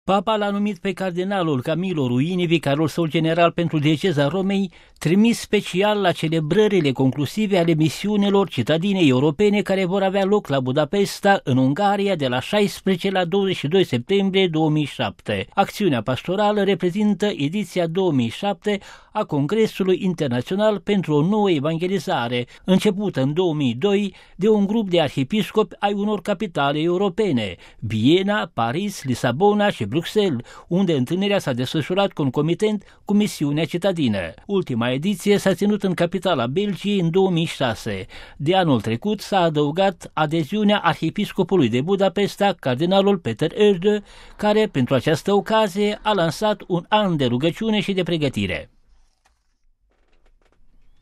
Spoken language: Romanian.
Papa l-a numit pe cardinalul Camillo Ruini, vicarul său general pentru dieceza Romei, trimis special la celebrările conclusive ale misiunilor citadinei europene care vor avea loc la Budapesta, în Ungaria, de la 16 la 22 septembrie 2007. Acțiunea pastorală reprezintă ediția 2007 a Congresului Internațional pentru o nouă evangelizare, începută în 2002 de un grup de arhiepiscopi ai unor capitale europene, Viena, Paris, Lisabona și Bruxelles, unde întâlnirea s-a desfășurat concomitent cu misiunea citadină. Ultima ediție s-a ținut în capitala Belgiei în 2006. De anul trecut s-a adăugat adeziunea arhiepiscopului de Budapesta, cardinalul Peter Oede, care pentru această ocazie a lansat un an de rugăciune și de pregătire.